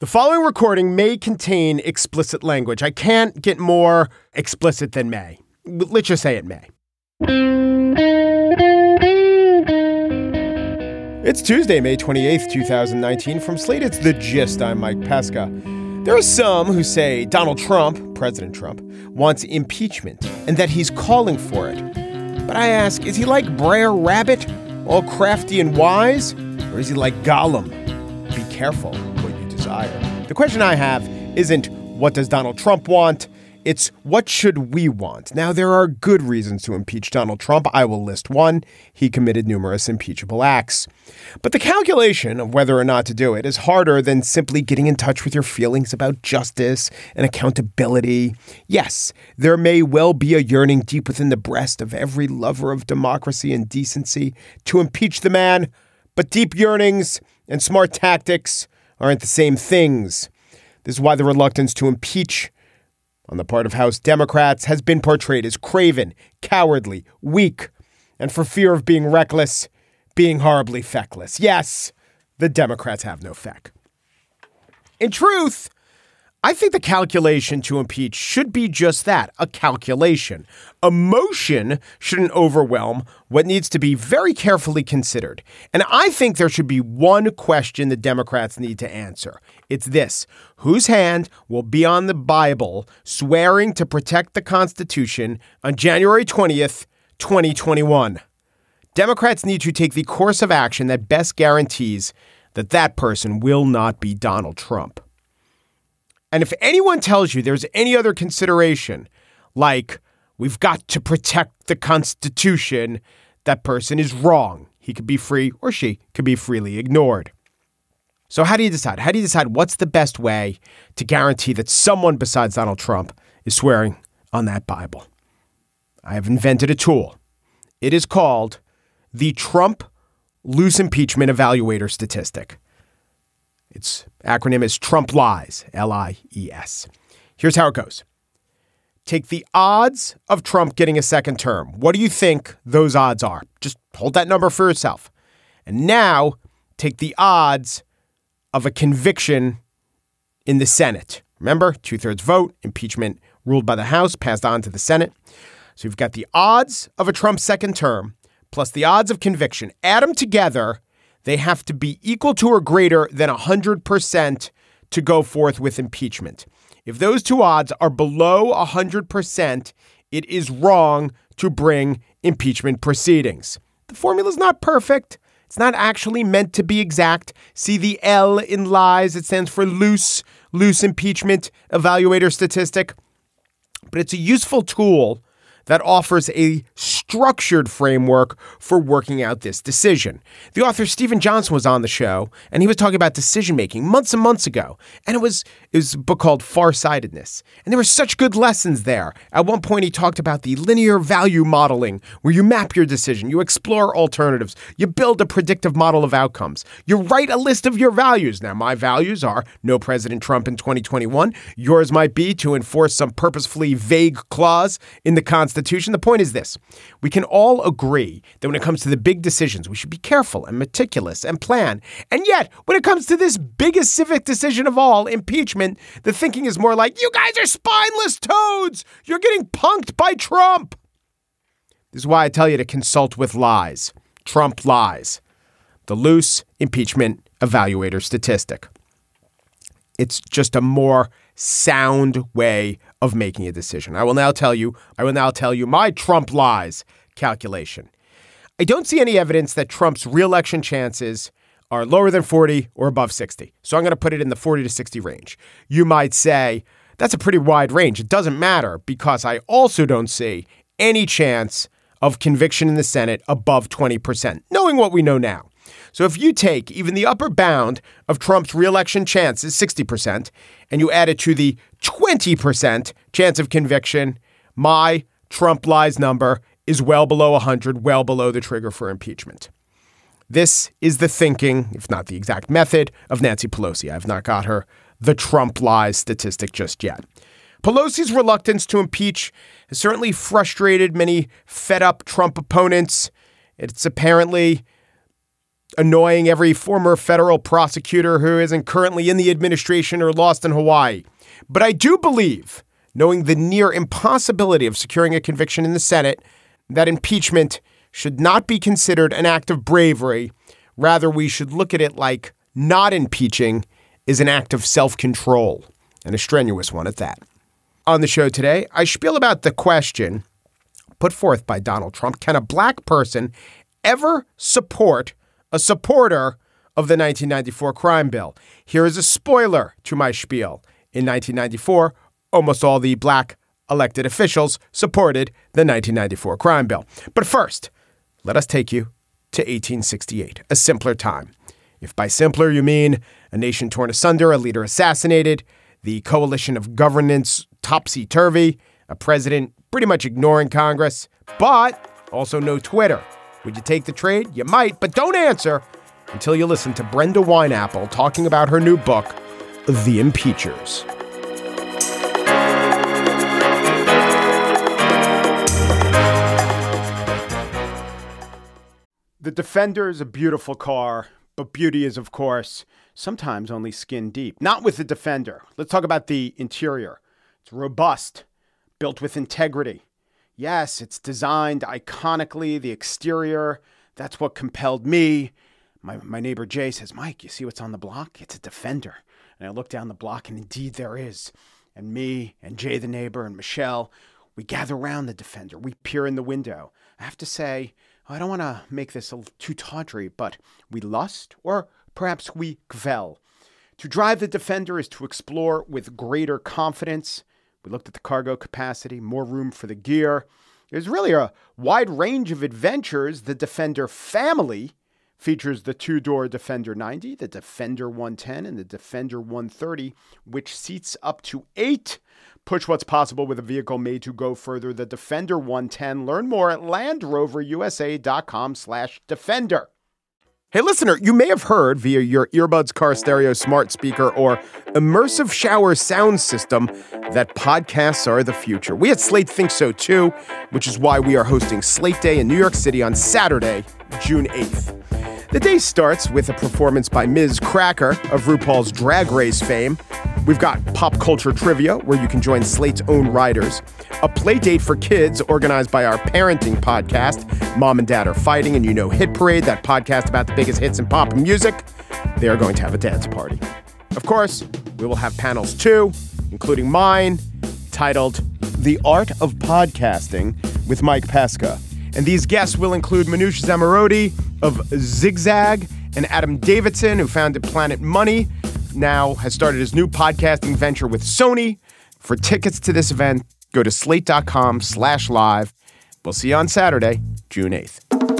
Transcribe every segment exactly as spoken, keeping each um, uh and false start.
The following recording may contain explicit language. I can't get more explicit than may. Let's just say it may. It's Tuesday, May twenty-eighth, twenty nineteen. From Slate, it's The Gist. I'm Mike Pesca. There are some who say Donald Trump, President Trump, wants impeachment and that he's calling for it. But I ask, is he like Brer Rabbit, all crafty and wise? Or is he like Gollum? Be careful what you desire. The question I have isn't what does Donald Trump want? It's what should we want? Now, there are good reasons to impeach Donald Trump. I will list one. He committed numerous impeachable acts. But the calculation of whether or not to do it is harder than simply getting in touch with your feelings about justice and accountability. Yes, there may well be a yearning deep within the breast of every lover of democracy and decency to impeach the man, but deep yearnings and smart tactics aren't the same things. This is why the reluctance to impeach on the part of House Democrats has been portrayed as craven, cowardly, weak, and for fear of being reckless, being horribly feckless. Yes, the Democrats have no feck. In truth, I think the calculation to impeach should be just that, a calculation. Emotion shouldn't overwhelm what needs to be very carefully considered. And I think there should be one question the Democrats need to answer. It's this: whose hand will be on the Bible swearing to protect the Constitution on January twentieth, twenty twenty-one? Democrats need to take the course of action that best guarantees that that person will not be Donald Trump. And if anyone tells you there's any other consideration, like we've got to protect the Constitution, that person is wrong. He could be free or she could be freely ignored. So how do you decide? How do you decide what's the best way to guarantee that someone besides Donald Trump is swearing on that Bible? I have invented a tool. It is called the Trump Loose Impeachment Evaluator Statistic. Its acronym is Trump Lies, L I E S. Here's how it goes. Take the odds of Trump getting a second term. What do you think those odds are? Just hold that number for yourself. And now take the odds of a conviction in the Senate. Remember, two-thirds vote, impeachment ruled by the House, passed on to the Senate. So you've got the odds of a Trump second term plus the odds of conviction. Add them together. They have to be equal to or greater than one hundred percent to go forth with impeachment. If those two odds are below one hundred percent, it is wrong to bring impeachment proceedings. The formula is not perfect. It's not actually meant to be exact. See the L in lies. It stands for loose, loose impeachment evaluator statistic. But it's a useful tool that offers a structured framework for working out this decision. The author Stephen Johnson was on the show, and he was talking about decision-making months and months ago. And it was, it was a book called Farsightedness. And there were such good lessons there. At one point, he talked about the linear value modeling, where you map your decision, you explore alternatives, you build a predictive model of outcomes, you write a list of your values. Now, my values are no President Trump in twenty twenty-one. Yours might be to enforce some purposefully vague clause in the Constitution. The point is this. We can all agree that when it comes to the big decisions, we should be careful and meticulous and plan. And yet, when it comes to this biggest civic decision of all, impeachment, the thinking is more like, you guys are spineless toads. You're getting punked by Trump. This is why I tell you to consult with lies. Trump lies. The loose impeachment evaluator statistic. It's just a more sound way of making a decision. I will now tell you, I will now tell you my Trump lies calculation. I don't see any evidence that Trump's reelection chances are lower than forty or above sixty. So I'm going to put it in the forty to sixty range. You might say that's a pretty wide range. It doesn't matter because I also don't see any chance of conviction in the Senate above twenty percent, knowing what we know now. So if you take even the upper bound of Trump's reelection chances, sixty percent, and you add it to the twenty percent chance of conviction, my Trump lies number is well below one hundred, well below the trigger for impeachment. This is the thinking, if not the exact method, of Nancy Pelosi. I've not got her the Trump lies statistic just yet. Pelosi's reluctance to impeach has certainly frustrated many fed up Trump opponents. It's apparently annoying every former federal prosecutor who isn't currently in the administration or lost in Hawaii. But I do believe, knowing the near impossibility of securing a conviction in the Senate, that impeachment should not be considered an act of bravery. Rather, we should look at it like not impeaching is an act of self-control, and a strenuous one at that. On the show today, I spiel about the question put forth by Donald Trump: can a black person ever support a supporter of the nineteen ninety-four crime bill? Here is a spoiler to my spiel. In nineteen ninety-four, almost all the black elected officials supported the nineteen ninety-four crime bill. But first, let us take you to eighteen sixty-eight, a simpler time. If by simpler you mean a nation torn asunder, a leader assassinated, the coalition of governance topsy-turvy, a president pretty much ignoring Congress, but also no Twitter. Would you take the trade? You might, but don't answer until you listen to Brenda Wineapple talking about her new book, The Impeachers. The Defender is a beautiful car, but beauty is, of course, sometimes only skin deep. Not with the Defender. Let's talk about the interior. It's robust, built with integrity. Yes, it's designed iconically, the exterior. That's what compelled me. My my neighbor Jay says, Mike, you see what's on the block? It's a Defender. And I look down the block, and indeed there is. And me and Jay, the neighbor, and Michelle, we gather around the Defender. We peer in the window. I have to say, I don't want to make this a little too tawdry, but we lust, or perhaps we gvel. To drive the Defender is to explore with greater confidence. We looked at the cargo capacity, more room for the gear. There's really a wide range of adventures. The Defender family features the two-door Defender ninety, the Defender one ten, and the Defender one thirty, which seats up to eight. Push what's possible with a vehicle made to go further. The Defender one ten. Learn more at LandRoverUSA.com slash Defender. Hey, listener, you may have heard via your earbuds, car stereo, smart speaker, or immersive shower sound system that podcasts are the future. We at Slate think so, too, which is why we are hosting Slate Day in New York City on Saturday, June eighth. The day starts with a performance by Miz Cracker of RuPaul's Drag Race fame. We've got pop culture trivia, where you can join Slate's own writers. A play date for kids organized by our parenting podcast, Mom and Dad Are Fighting, and you know Hit Parade, that podcast about the biggest hits in pop music. They are going to have a dance party. Of course, we will have panels too, including mine, titled The Art of Podcasting with Mike Pesca. And these guests will include Manoush Zomorodi of Zigzag and Adam Davidson, who founded Planet Money, now has started his new podcasting venture with Sony. For tickets to this event, go to slate.com slash live. We'll see you on Saturday, June eighth.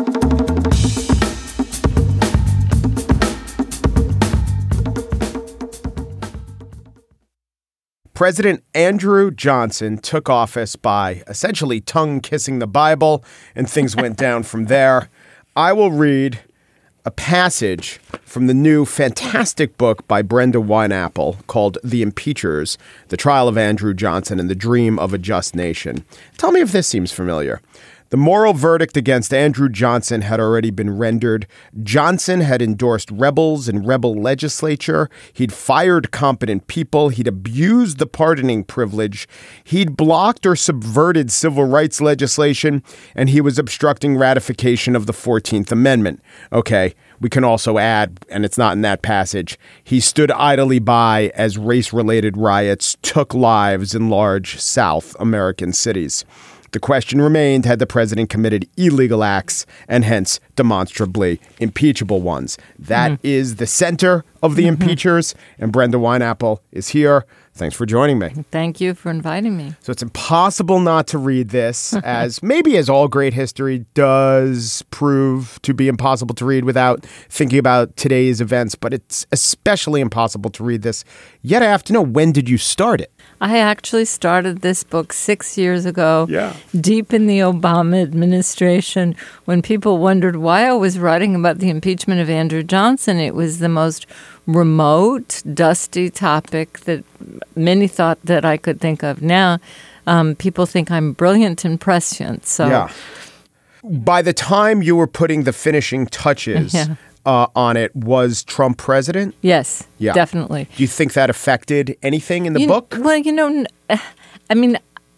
President Andrew Johnson took office by essentially tongue-kissing the Bible, and things went down from there. I will read a passage from the new fantastic book by Brenda Wineapple called The Impeachers, The Trial of Andrew Johnson and the Dream of a Just Nation. Tell me if this seems familiar. The moral verdict against Andrew Johnson had already been rendered. Johnson had endorsed rebels in rebel legislature. He'd fired competent people. He'd abused the pardoning privilege. He'd blocked or subverted civil rights legislation, and he was obstructing ratification of the fourteenth Amendment. Okay, we can also add, and it's not in that passage, he stood idly by as race-related riots took lives in large South American cities. The question remained, had the president committed illegal acts and hence demonstrably impeachable ones? That mm-hmm. is the center of the mm-hmm. impeachers, and Brenda Wineapple is here. Thanks for joining me. Thank you for inviting me. So it's impossible not to read this, as maybe as all great history does prove to be impossible to read without thinking about today's events, but it's especially impossible to read this. Yet I have to know, when did you start it? I actually started this book six years ago, yeah. deep in the Obama administration, when people wondered why I was writing about the impeachment of Andrew Johnson. It was the most remote, dusty topic that many thought that I could think of. Now, um, people think I'm brilliant and prescient. So, yeah. By the time you were putting the finishing touches, yeah. uh, on it was Trump president? Yes, Yeah. definitely. Do you think that affected anything in the You- book? Well, you know, n- I mean,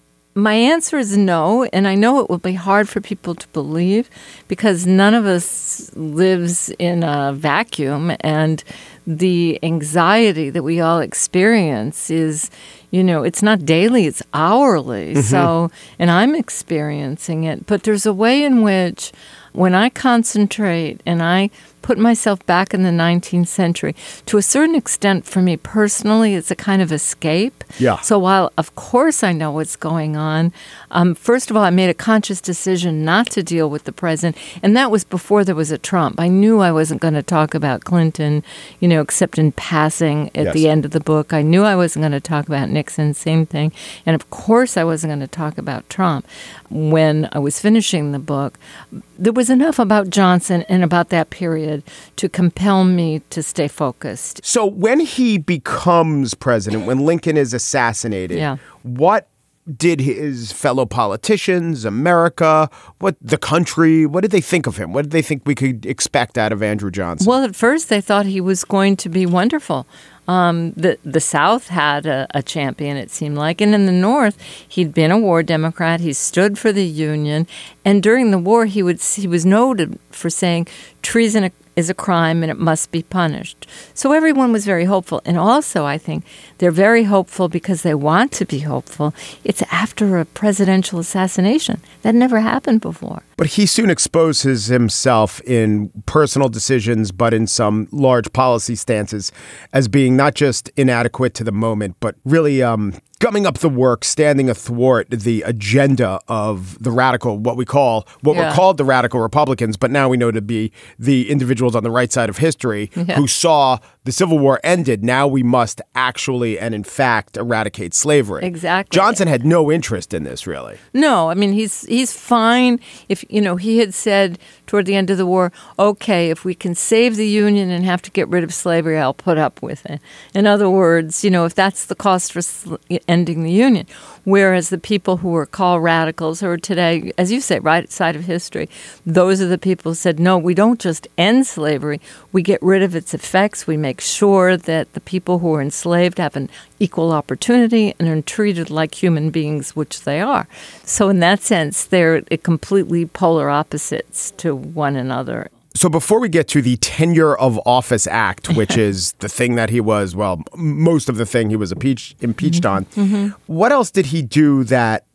my answer is no, and I know it will be hard for people to believe because none of us lives in a vacuum, and the anxiety that we all experience is, you know, it's not daily, it's hourly. So, and I'm experiencing it, but there's a way in which when I concentrate and I put myself back in the nineteenth century, to a certain extent for me personally, it's a kind of escape. Yeah. So while, of course, I know what's going on, um, first of all, I made a conscious decision not to deal with the president, and that was before there was a Trump. I knew I wasn't going to talk about Clinton, you know, except in passing at Yes. the end of the book. I knew I wasn't going to talk about Nixon, same thing. And of course, I wasn't going to talk about Trump when I was finishing the book. There was enough about Johnson and about that period to compel me to stay focused. So when he becomes president, when Lincoln is assassinated, Yeah. what did his fellow politicians, America, what the country, what did they think of him? What did they think we could expect out of Andrew Johnson? Well, at first they thought he was going to be wonderful. Um, the the South had a, a champion, it seemed like, and in the North, he'd been a war Democrat. He stood for the Union, and during the war, he would he was noted for saying treason is a crime and it must be punished. So everyone was very hopeful, and also I think they're very hopeful because they want to be hopeful. It's after a presidential assassination that never happened before. But he soon exposes himself in personal decisions, but in some large policy stances as being not just inadequate to the moment, but really um, gumming up the work, standing athwart the agenda of the radical, what we call, what Yeah. were called the radical Republicans, but now we know to be the individuals on the right side of history Yeah. who saw the Civil War ended. Now we must actually and in fact eradicate slavery. Exactly. Johnson had no interest in this, really. No, I mean, he's he's fine. If, you know, he had said toward the end of the war, okay, if we can save the Union and have to get rid of slavery, I'll put up with it. In other words, you know, if that's the cost for sl- ending the Union. Whereas the people who were called radicals, who are today, as you say, right side of history, those are the people who said, no, we don't just end slavery, we get rid of its effects, we make sure that the people who are enslaved have an equal opportunity and are treated like human beings, which they are. So in that sense, they're completely polar opposites to one another. So before we get to the Tenure of Office Act, which is the thing that he was, well, most of the thing he was impeached, impeached Mm-hmm. on, Mm-hmm. what else did he do that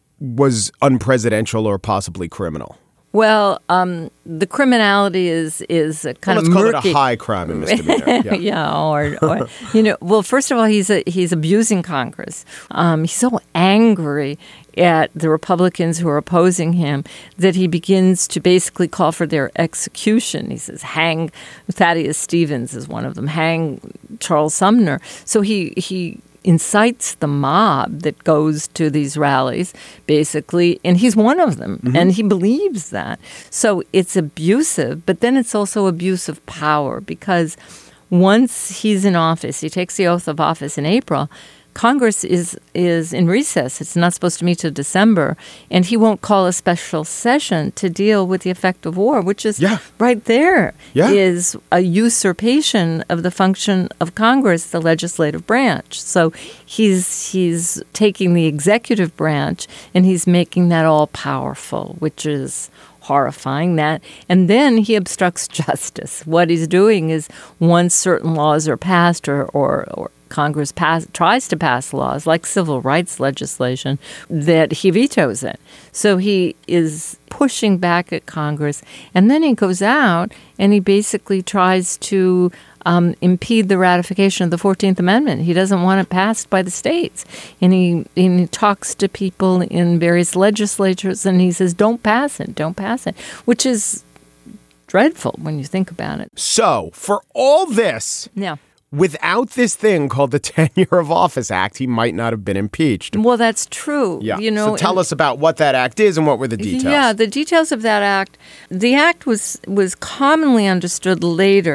was unpresidential or possibly criminal? Well, um, the criminality is is a kind Well, let's of call murky. it a high crime and misdemeanor. Yeah. yeah, or, or you know, well, first of all, he's a, he's abusing Congress. Um, he's so angry at the Republicans who are opposing him that he begins to basically call for their execution. He says, "Hang Thaddeus Stevens" is one of them. "Hang Charles Sumner." So he he. incites the mob that goes to these rallies, basically, and he's one of them, Mm-hmm. and he believes that. So it's abusive, but then it's also abuse of power, because once he's in office, he takes the oath of office in April, Congress is is in recess. It's not supposed to meet till December, and he won't call a special session to deal with the effect of war, which is Yeah. right there Yeah. is a usurpation of the function of Congress, the legislative branch. So he's he's taking the executive branch and he's making that all powerful, which is horrifying. That and then he obstructs justice. What he's doing is, once certain laws are passed or or, or Congress pass, tries to pass laws like civil rights legislation, that he vetoes it. So he is pushing back at Congress, and then he goes out and he basically tries to um, impede the ratification of the fourteenth Amendment. He doesn't want it passed by the states. And he, and he talks to people in various legislatures and he says, don't pass it, don't pass it, which is dreadful when you think about it. So for all this, Yeah. without this thing called the Tenure of Office Act, he might not have been impeached. Well, that's true. Yeah. You know, so tell and- us about what that act is and what were the details. Yeah, the details of that act. The act was was commonly understood later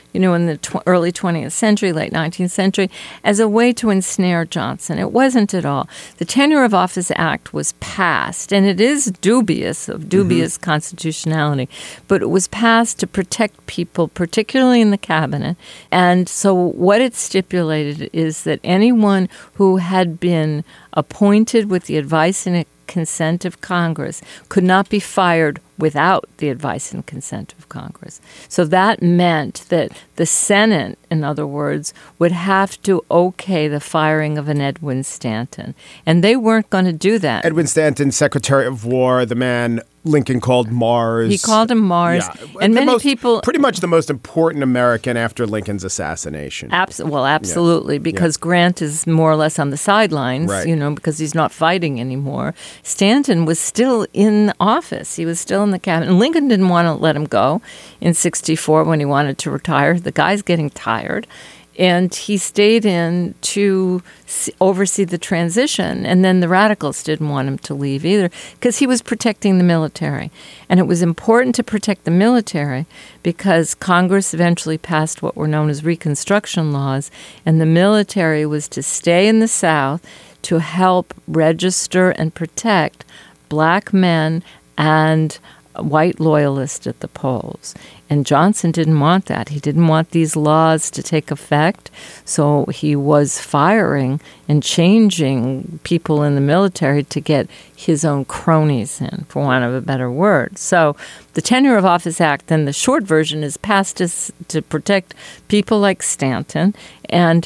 you know, in the tw- early twentieth century, late nineteenth century, as a way to ensnare Johnson. It wasn't at all. The Tenure of Office Act was passed, and it is dubious, of dubious mm-hmm. constitutionality, but it was passed to protect people, particularly in the cabinet. And so what it stipulated is that anyone who had been appointed with the advice and consent of Congress could not be fired without the advice and consent of Congress. So that meant that the Senate, in other words, would have to okay the firing of an Edwin Stanton. And they weren't going to do that. Edwin Stanton, Secretary of War, the man Lincoln called Mars. He called him Mars. Yeah. And the many most, people... Pretty much the most important American after Lincoln's assassination. Abs- well, absolutely, yeah. because yeah. Grant is more or less on the sidelines, right. you know, because he's not fighting anymore. Stanton was still in office. He was still in the cabinet. And Lincoln didn't want to let him go in sixty-four when he wanted to retire. The guy's getting tired. And he stayed in to see, oversee the transition. And then the radicals didn't want him to leave either because he was protecting the military. And it was important to protect the military because Congress eventually passed what were known as Reconstruction laws. And the military was to stay in the South to help register and protect black men and white loyalists at the polls. And Johnson didn't want that. He didn't want these laws to take effect. So he was firing and changing people in the military to get his own cronies in, for want of a better word. So the Tenure of Office Act, then the short version, is passed to, to protect people like Stanton. And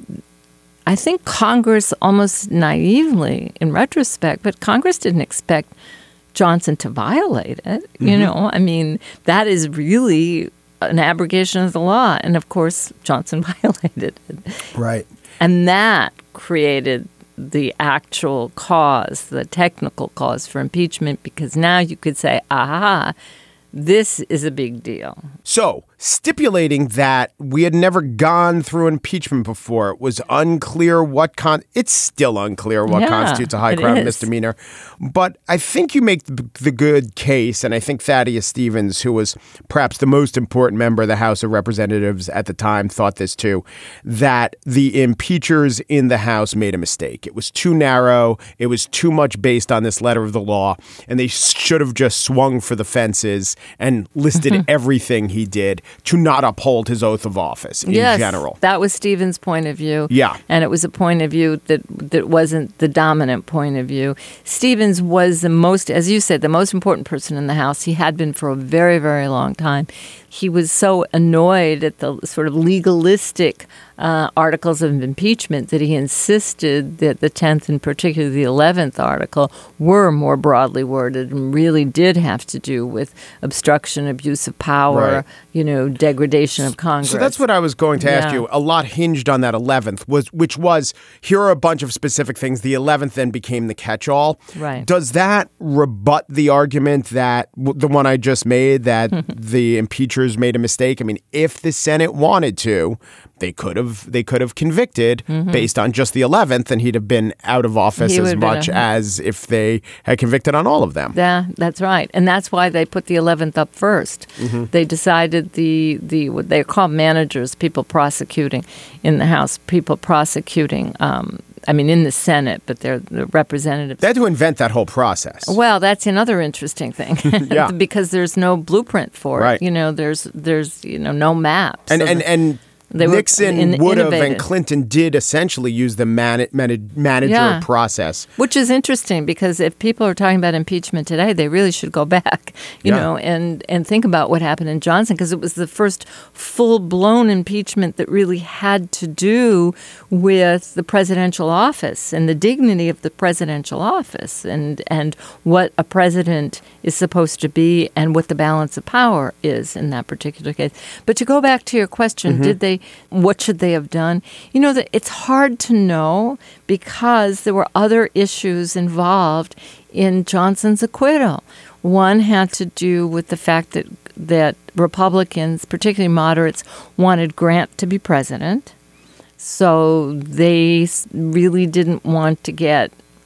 I think Congress, almost naively in retrospect, but Congress didn't expect Johnson to violate it. You mm-hmm. know, I mean, that is really an abrogation of the law. And of course, Johnson violated it. Right. And that created the actual cause, the technical cause for impeachment, because now you could say, aha, this is a big deal. So, stipulating that we had never gone through impeachment before, it was unclear what con. It's still unclear what yeah, constitutes a high crime misdemeanor. But I think you make the, the good case, and I think Thaddeus Stevens, who was perhaps the most important member of the House of Representatives at the time, thought this too, that the impeachers in the House made a mistake. It was too narrow. It was too much based on this letter of the law, and they should have just swung for the fences and listed mm-hmm. everything he did to not uphold his oath of office in yes, general. That was Stevens' point of view. Yeah. And it was a point of view that that wasn't the dominant point of view. Stevens was the most, as you said, the most important person in the House. He had been for a very, very long time. He was so annoyed at the sort of legalistic uh, articles of impeachment that he insisted that the tenth and particularly the eleventh article were more broadly worded and really did have to do with obstruction, abuse of power, right. you know, degradation of Congress. So that's what I was going to yeah. ask you. A lot hinged on that eleventh, was which was, here are a bunch of specific things. The eleventh then became the catch-all. Right. Does that rebut the argument that, the one I just made, that the impeachers made a mistake? I mean, if the Senate wanted to, they could have they could have convicted mm-hmm. based on just the eleventh, and he'd have been out of office he as much a, as if they had convicted on all of them. Yeah, that's right. And that's why they put the eleventh up first. Mm-hmm. They decided the, the what they call managers, people prosecuting in the House, people prosecuting um, I mean, in the Senate, but they're the representatives. They had to invent that whole process. Well, that's another interesting thing. yeah. Because there's no blueprint for right. it. You know, there's, there's you know, no map. And, so and, and They Nixon in, would have, innovated. and Clinton did essentially use the man, man, manager yeah. process. Which is interesting because if people are talking about impeachment today, they really should go back, you yeah. know, and, and think about what happened in Johnson, because it was the first full-blown impeachment that really had to do with the presidential office and the dignity of the presidential office and, and what a president is supposed to be and what the balance of power is in that particular case. But to go back to your question, mm-hmm. did they what should they have done? You know, that it's hard to know because there were other issues involved in Johnson's acquittal. One had to do with the fact that that Republicans, particularly moderates, wanted Grant to be president. So they really didn't want to get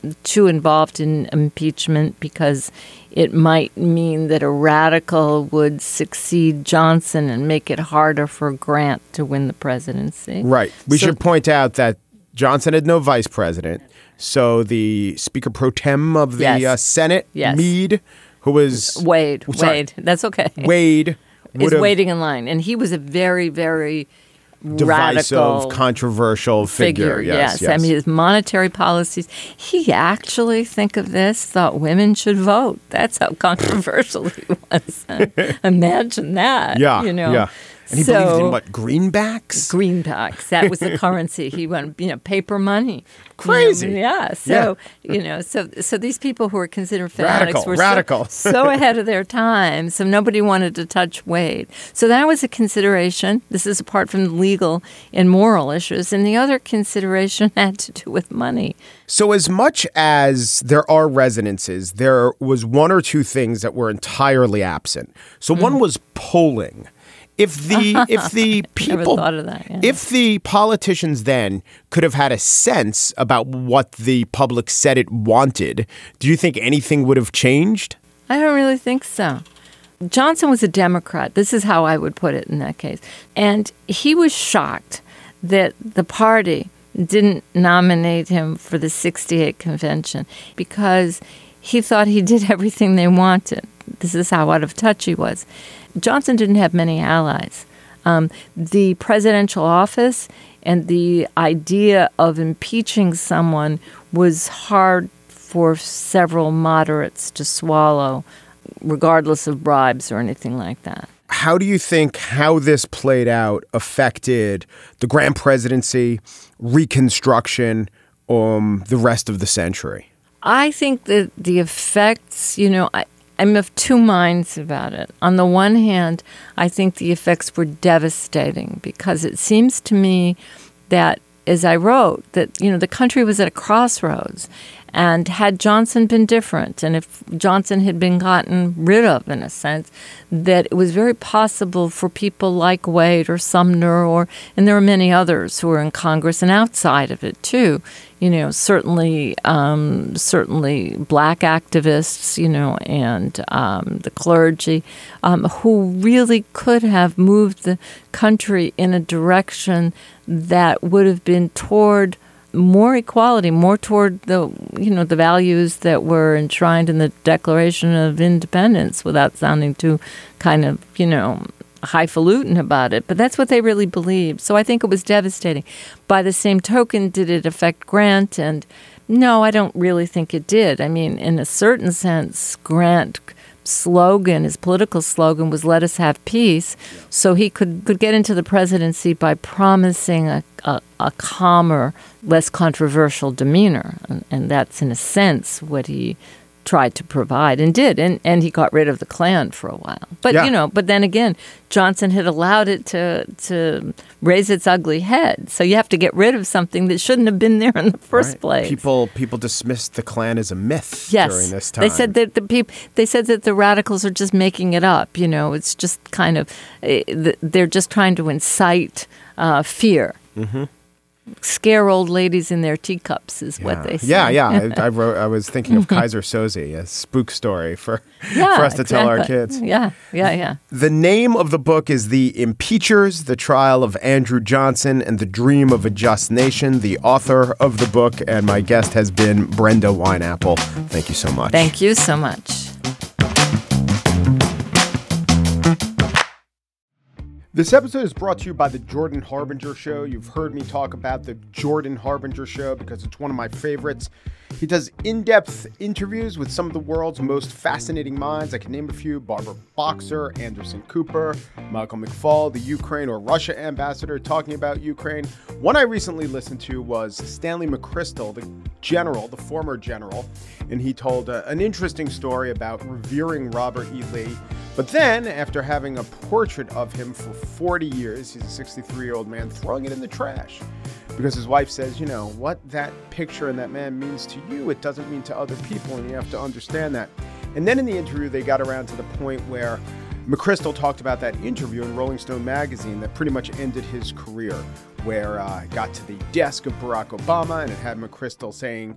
too involved in impeachment because it might mean that a radical would succeed Johnson and make it harder for Grant to win the presidency. Right. We So- should point out that Johnson had no vice president. So the Speaker pro tem of the Yes. uh, Senate, Yes. Meade, who was Wade, Oh, sorry. Wade, that's okay. Wade, is would have waiting in line, and he was a very, very divisive, radical controversial figure. figure. Yes, yes. I mean, his monetary policies. He actually, think of this, thought women should vote. That's how controversial he was. Imagine that. yeah, you know. yeah. And he so, believed in what, greenbacks? Greenbacks. That was the currency. He went, you know, paper money. Crazy. You know, yeah. So, you know, so so these people who were considered fanatics Radical, were radical. So, so ahead of their time. So nobody wanted to touch Wade. So that was a consideration. This is apart from legal and moral issues. And the other consideration had to do with money. So as much as there are resonances, there was one or two things that were entirely absent. So one was polling. If the if the people Never thought of that. Yeah. if the politicians then could have had a sense about what the public said it wanted, do you think anything would have changed? I don't really think so. Johnson was a Democrat. This is how I would put it in that case. And he was shocked that the party didn't nominate him for the sixty-eight convention because he thought he did everything they wanted. This is how out of touch he was. Johnson didn't have many allies. Um, the presidential office and the idea of impeaching someone was hard for several moderates to swallow, regardless of bribes or anything like that. How do you think how this played out affected the Grant presidency, Reconstruction, um, the rest of the century? I think that the effects, you know, I, I'm of two minds about it. On the one hand, I think the effects were devastating because it seems to me that, as I wrote, that, you know, the country was at a crossroads. And had Johnson been different, and if Johnson had been gotten rid of, in a sense, that it was very possible for people like Wade or Sumner, or and there are many others who are in Congress and outside of it too. You know, certainly, um, certainly black activists, you know, and um, the clergy, um, who really could have moved the country in a direction that would have been toward more equality, more toward the, you know, the values that were enshrined in the Declaration of Independence, without sounding too kind of, you know, highfalutin about it. But that's what they really believed. So I think it was devastating. By the same token, did it affect Grant? And no, I don't really think it did. I mean, in a certain sense, Grant slogan, his political slogan was "Let us have peace," so he could, could get into the presidency by promising a, a, a calmer, less controversial demeanor, and, and that's in a sense what he tried to provide and did, and and he got rid of the Klan for a while. But Yeah. you know, but then again, Johnson had allowed it to to raise its ugly head. So you have to get rid of something that shouldn't have been there in the first Right. place. People people dismissed the Klan as a myth Yes, during this time. they said that the people. They said that the radicals are just making it up. You know, it's just kind of eh, th- they're just trying to incite uh, fear, mm-hmm. scare old ladies in their teacups, is what they say. Yeah, yeah. I, I wrote. I was thinking of Kaiser Soze, a spook story for Yeah, for us to tell our exactly. kids. Yeah, yeah, yeah. The name of the book is The Impeachers, The Trial of Andrew Johnson and the Dream of a Just Nation. The author of the book and my guest has been Brenda Wineapple. Thank you so much. Thank you so much. This episode is brought to you by the Jordan Harbinger Show. You've heard me talk about the Jordan Harbinger Show because it's one of my favorites. He does in-depth interviews with some of the world's most fascinating minds. I can name a few: Barbara Boxer, Anderson Cooper, Michael McFaul, the Ukraine or Russia ambassador talking about Ukraine. One I recently listened to was Stanley McChrystal, the general, the former general, and he told uh, an interesting story about revering Robert E. Lee. But then, after having a portrait of him for forty years, he's a sixty-three-year-old man, throwing it in the trash. Because his wife says, you know, what that picture and that man means to you, it doesn't mean to other people, and you have to understand that. And then in the interview, they got around to the point where McChrystal talked about that interview in Rolling Stone magazine that pretty much ended his career, where uh, it got to the desk of Barack Obama, and it had McChrystal saying,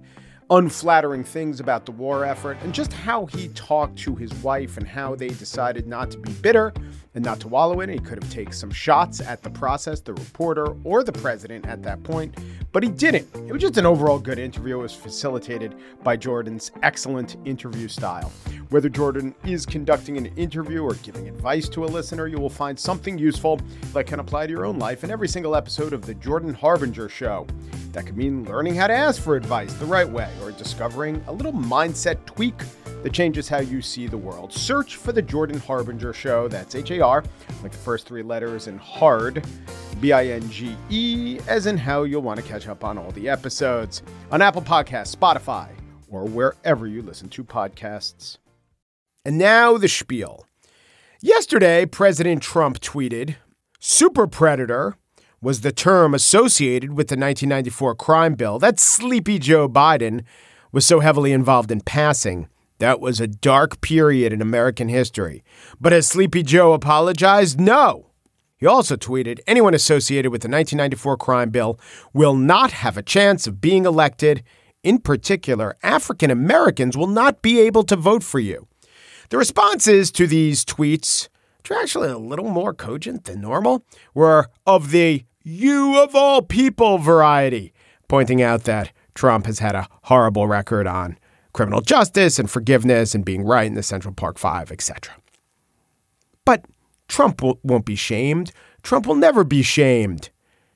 unflattering things about the war effort and just how he talked to his wife and how they decided not to be bitter and not to wallow in it. He could have taken some shots at the process, the reporter, or the president at that point, but he didn't. It was just an overall good interview. It was facilitated by Jordan's excellent interview style. Whether Jordan is conducting an interview or giving advice to a listener, you will find something useful that can apply to your own life in every single episode of The Jordan Harbinger Show. That could mean learning how to ask for advice the right way or discovering a little mindset tweak that changes how you see the world. Search for The Jordan Harbinger Show. That's H A R, like the first three letters, and hard, B I N G E, as in how you'll want to catch up on all the episodes on Apple Podcasts, Spotify, or wherever you listen to podcasts. And now the spiel. Yesterday, President Trump tweeted, "Super predator was the term associated with the nineteen ninety-four crime bill that Sleepy Joe Biden was so heavily involved in passing. That was a dark period in American history. But has Sleepy Joe apologized? No." He also tweeted, "Anyone associated with the nineteen ninety-four crime bill will not have a chance of being elected. In particular, African Americans will not be able to vote for you." The responses to these tweets, which are actually a little more cogent than normal, were of the "you of all people" variety, pointing out that Trump has had a horrible record on criminal justice and forgiveness and being right in the Central Park Five, et cetera. But Trump will, won't be shamed. Trump will never be shamed.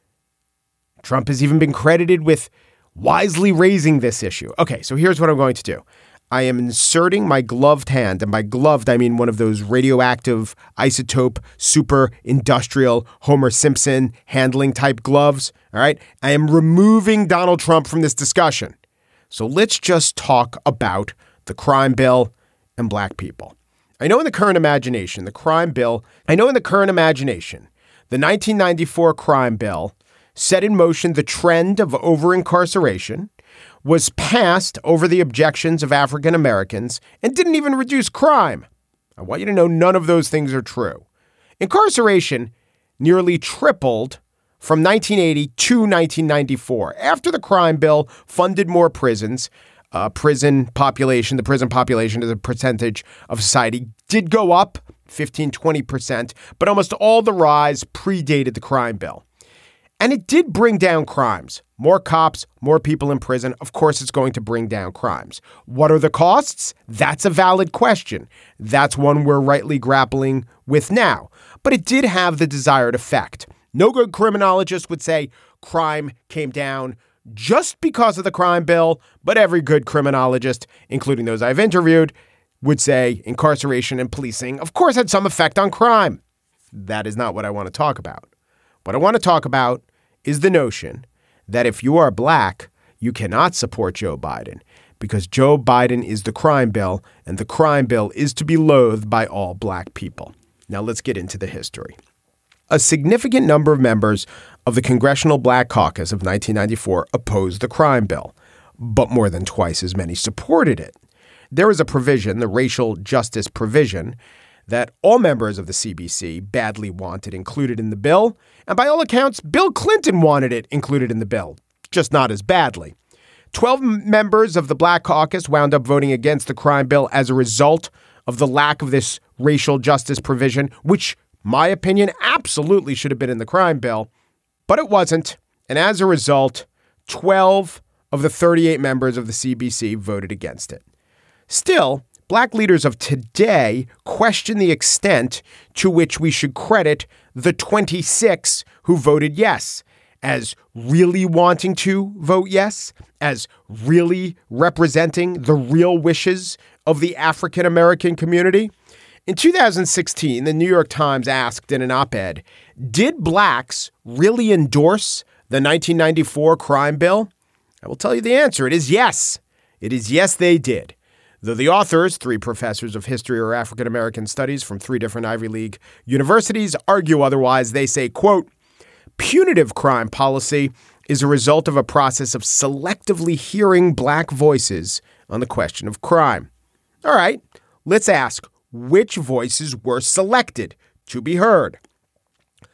Trump has even been credited with wisely raising this issue. Okay, so here's what I'm going to do. I am inserting my gloved hand, and by gloved, I mean one of those radioactive, isotope, super industrial Homer Simpson handling type gloves. All right. I am removing Donald Trump from this discussion. So let's just talk about the crime bill and black people. I know in the current imagination, the crime bill, I know in the current imagination, the nineteen ninety-four crime bill set in motion the trend of over-incarceration, was passed over the objections of African Americans, and didn't even reduce crime. I want you to know none of those things are true. Incarceration nearly tripled from nineteen eighty to nineteen ninety-four. After the crime bill funded more prisons, uh, prison population, the prison population as a percentage of society did go up fifteen, twenty percent, but almost all the rise predated the crime bill. And it did bring down crimes. More cops, more people in prison. Of course, it's going to bring down crimes. What are the costs? That's a valid question. That's one we're rightly grappling with now. But it did have the desired effect. No good criminologist would say crime came down just because of the crime bill, but every good criminologist, including those I've interviewed, would say incarceration and policing, of course, had some effect on crime. That is not what I want to talk about. What I want to talk about is the notion that if you are black, you cannot support Joe Biden because Joe Biden is the crime bill and the crime bill is to be loathed by all black people. Now let's get into the history. A significant number of members of the Congressional Black Caucus of nineteen ninety-four opposed the crime bill, but more than twice as many supported it. There was a provision, the racial justice provision, that all members of the C B C badly wanted included in the bill, and by all accounts, Bill Clinton wanted it included in the bill, just not as badly. Twelve members of the Black Caucus wound up voting against the crime bill as a result of the lack of this racial justice provision, which, my opinion, absolutely should have been in the crime bill, but it wasn't. And as a result, twelve of the thirty-eight members of the C B C voted against it. Still, black leaders of today question the extent to which we should credit the twenty-six who voted yes as really wanting to vote yes, as really representing the real wishes of the African American community. In two thousand sixteen, the New York Times asked in an op-ed, did blacks really endorse the nineteen ninety-four crime bill? I will tell you the answer. It is yes. It is yes, they did. Though the authors, three professors of history or African American studies from three different Ivy League universities, argue otherwise. They say, quote, punitive crime policy is a result of a process of selectively hearing black voices on the question of crime. All right, let's ask which voices were selected to be heard.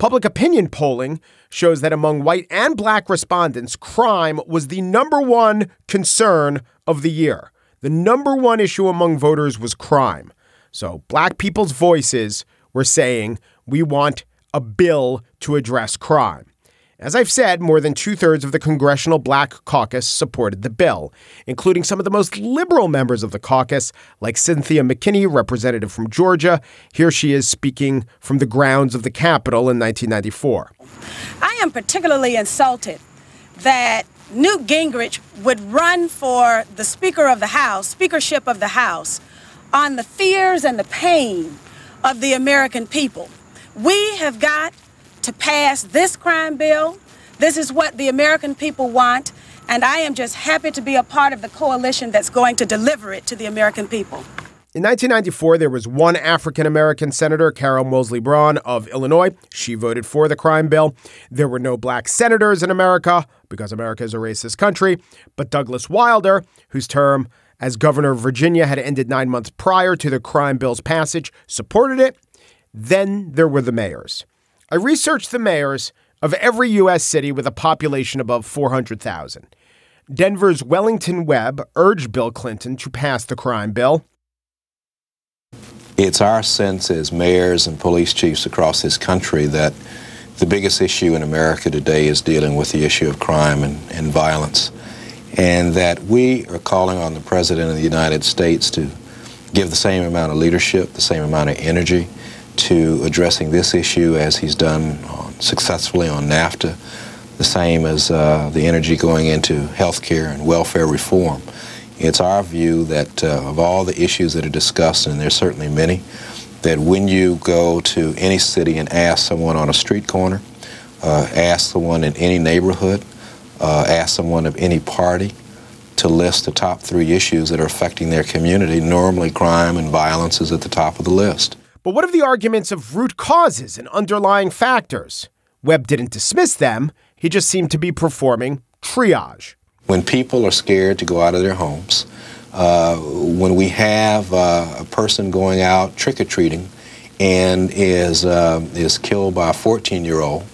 Public opinion polling shows that among white and black respondents, crime was the number one concern of the year. The number one issue among voters was crime. So black people's voices were saying, we want a bill to address crime. As I've said, more than two thirds of the Congressional Black Caucus supported the bill, including some of the most liberal members of the caucus, like Cynthia McKinney, representative from Georgia. Here she is speaking from the grounds of the Capitol in nineteen ninety-four. I am particularly insulted that Newt Gingrich would run for the Speaker of the House, speakership of the House, on the fears and the pain of the American people. We have got to pass this crime bill. This is what the American people want, and I am just happy to be a part of the coalition that's going to deliver it to the American people. In nineteen ninety-four, there was one African-American senator, Carol Moseley Braun of Illinois. She voted for the crime bill. There were no black senators in America because America is a racist country. But Douglas Wilder, whose term as governor of Virginia had ended nine months prior to the crime bill's passage, supported it. Then there were the mayors. I researched the mayors of every U S city with a population above four hundred thousand. Denver's Wellington Webb urged Bill Clinton to pass the crime bill. It's our sense as mayors and police chiefs across this country that the biggest issue in America today is dealing with the issue of crime and, and violence, and that we are calling on the President of the United States to give the same amount of leadership, the same amount of energy to addressing this issue as he's done on, successfully on NAFTA, the same as uh, the energy going into health care and welfare reform. It's our view that uh, of all the issues that are discussed, and there's certainly many, that when you go to any city and ask someone on a street corner, uh, ask someone in any neighborhood, uh, ask someone of any party to list the top three issues that are affecting their community, normally crime and violence is at the top of the list. But what of the arguments of root causes and underlying factors? Webb didn't dismiss them. He just seemed to be performing triage. When people are scared to go out of their homes, uh, when we have uh, a person going out trick-or-treating and is uh, is killed by a fourteen-year-old,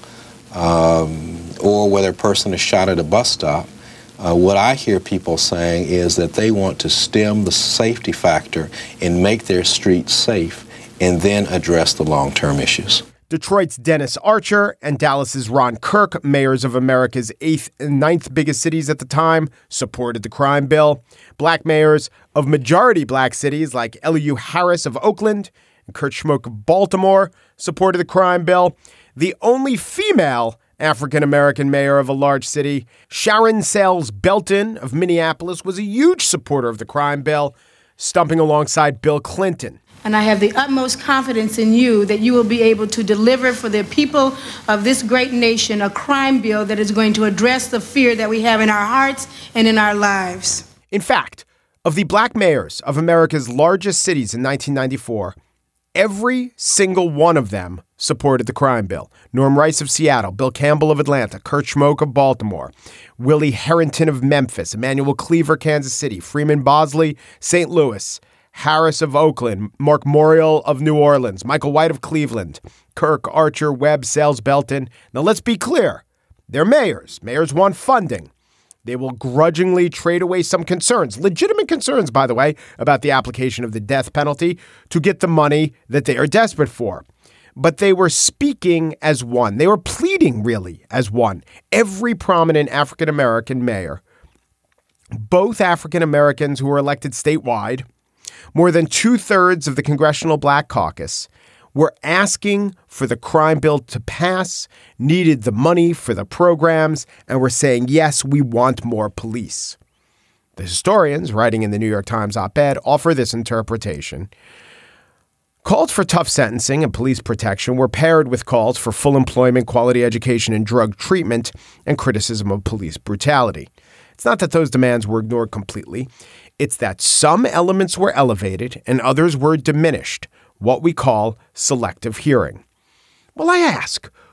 um, or whether a person is shot at a bus stop, uh, what I hear people saying is that they want to stem the safety factor and make their streets safe and then address the long-term issues. Detroit's Dennis Archer and Dallas's Ron Kirk, mayors of America's eighth and ninth biggest cities at the time, supported the crime bill. Black mayors of majority black cities like Elihu Harris of Oakland and Kurt Schmoke of Baltimore supported the crime bill. The only female African-American mayor of a large city, Sharon Sayles Belton of Minneapolis, was a huge supporter of the crime bill, stumping alongside Bill Clinton. And I have the utmost confidence in you that you will be able to deliver for the people of this great nation a crime bill that is going to address the fear that we have in our hearts and in our lives. In fact, of the black mayors of America's largest cities in nineteen ninety-four, every single one of them supported the crime bill. Norm Rice of Seattle, Bill Campbell of Atlanta, Kurt Schmoke of Baltimore, Willie Harrington of Memphis, Emmanuel Cleaver, Kansas City, Freeman Bosley, Saint Louis, Harris of Oakland, Mark Morial of New Orleans, Michael White of Cleveland, Kirk, Archer, Webb, Sayles, Belton. Now let's be clear. They're mayors. Mayors want funding. They will grudgingly trade away some concerns, legitimate concerns, by the way, about the application of the death penalty to get the money that they are desperate for. But they were speaking as one. They were pleading, really, as one. Every prominent African-American mayor, both African-Americans who were elected statewide, more than two-thirds of the Congressional Black Caucus, were asking for the crime bill to pass, needed the money for the programs, and were saying, yes, we want more police. The historians, writing in the New York Times op-ed, offer this interpretation. Calls for tough sentencing and police protection were paired with calls for full employment, quality education, and drug treatment, and criticism of police brutality. It's not that those demands were ignored completely. It's that some elements were elevated and others were diminished, what we call selective hearing. Well, I ask,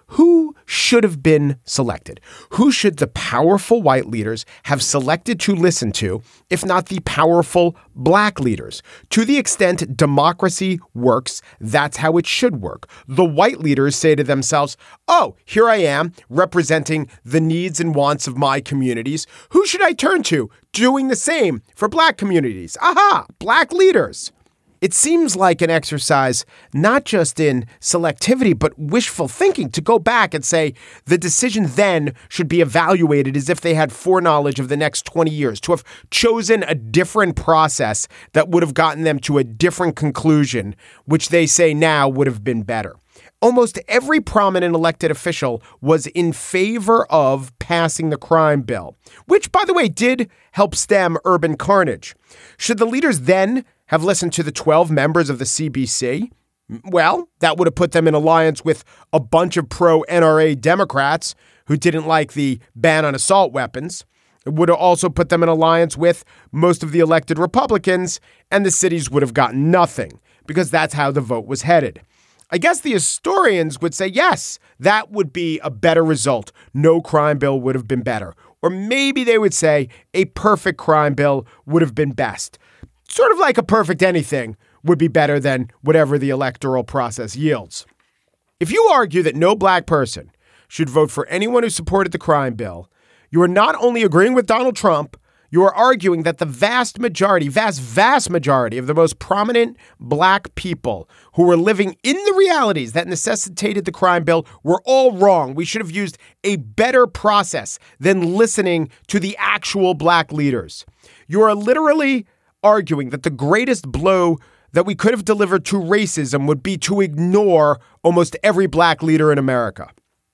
who should have been selected? Who should the powerful white leaders have selected to listen to, if not the powerful black leaders? To the extent democracy works, that's how it should work. The white leaders say to themselves, oh, here I am representing the needs and wants of my communities. Who should I turn to doing the same for black communities? Aha, black leaders. It seems like an exercise not just in selectivity, but wishful thinking to go back and say the decision then should be evaluated as if they had foreknowledge of the next twenty years, to have chosen a different process that would have gotten them to a different conclusion, which they say now would have been better. Almost every prominent elected official was in favor of passing the crime bill, which, by the way, did help stem urban carnage. Should the leaders then have listened to the twelve members of the C B C? Well, that would have put them in alliance with a bunch of pro-N R A Democrats who didn't like the ban on assault weapons. It would have also put them in alliance with most of the elected Republicans, and the cities would have gotten nothing, because that's how the vote was headed. I guess the historians would say, yes, that would be a better result. No crime bill would have been better. Or maybe they would say a perfect crime bill would have been best. Sort of like a perfect anything would be better than whatever the electoral process yields. If you argue that no black person should vote for anyone who supported the crime bill, you are not only agreeing with Donald Trump, you are arguing that the vast majority, vast, vast majority of the most prominent black people who were living in the realities that necessitated the crime bill were all wrong. We should have used a better process than listening to the actual black leaders. You are literally arguing that the greatest blow that we could have delivered to racism would be to ignore almost every black leader in America.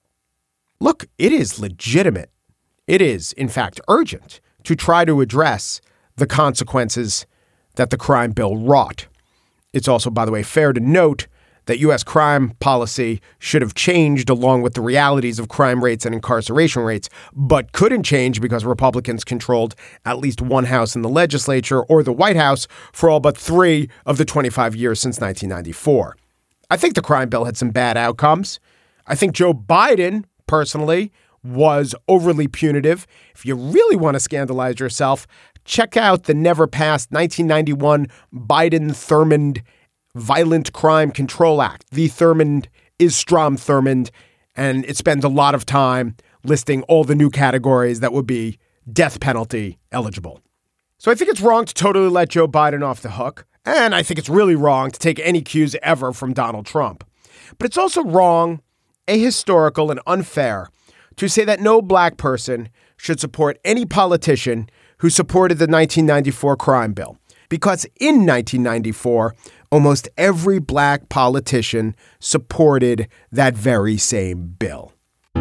Look, it is legitimate. It is, in fact, urgent to try to address the consequences that the crime bill wrought. It's also, by the way, fair to note that U S crime policy should have changed along with the realities of crime rates and incarceration rates, but couldn't change because Republicans controlled at least one house in the legislature or the White House for all but three of the twenty-five years since nineteen ninety-four. I think the crime bill had some bad outcomes. I think Joe Biden, personally, was overly punitive. If you really want to scandalize yourself, check out the never passed nineteen ninety-one Biden-Thurmond Violent Crime Control Act. The Thurmond is Strom Thurmond, and it spends a lot of time listing all the new categories that would be death penalty eligible. So I think it's wrong to totally let Joe Biden off the hook, and I think it's really wrong to take any cues ever from Donald Trump. But it's also wrong, ahistorical, and unfair to say that no black person should support any politician who supported the nineteen ninety-four crime bill. Because in nineteen ninety-four, almost every black politician supported that very same bill.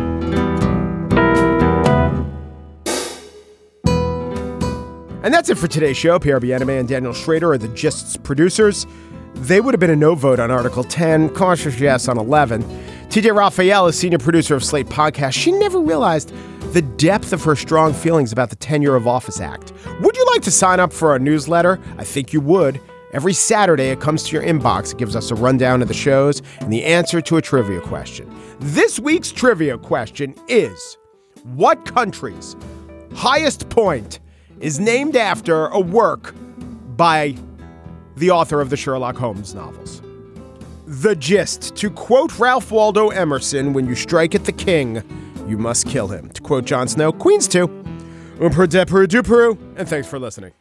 And that's it for today's show. Pierre Bienaimé and Daniel Schrader are the Gist's producers. They would have been a no vote on Article ten, cautious yes on eleven. T J Raphael is senior producer of Slate Podcast. She never realized the depth of her strong feelings about the Tenure of Office Act. Would you like to sign up for our newsletter? I think you would. Every Saturday, it comes to your inbox. It gives us a rundown of the shows and the answer to a trivia question. This week's trivia question is, what country's highest point is named after a work by the author of the Sherlock Holmes novels? The Gist. To quote Ralph Waldo Emerson, when you strike at the king, you must kill him. To quote Jon Snow, Queens too. Umper deperu duperu, and thanks for listening.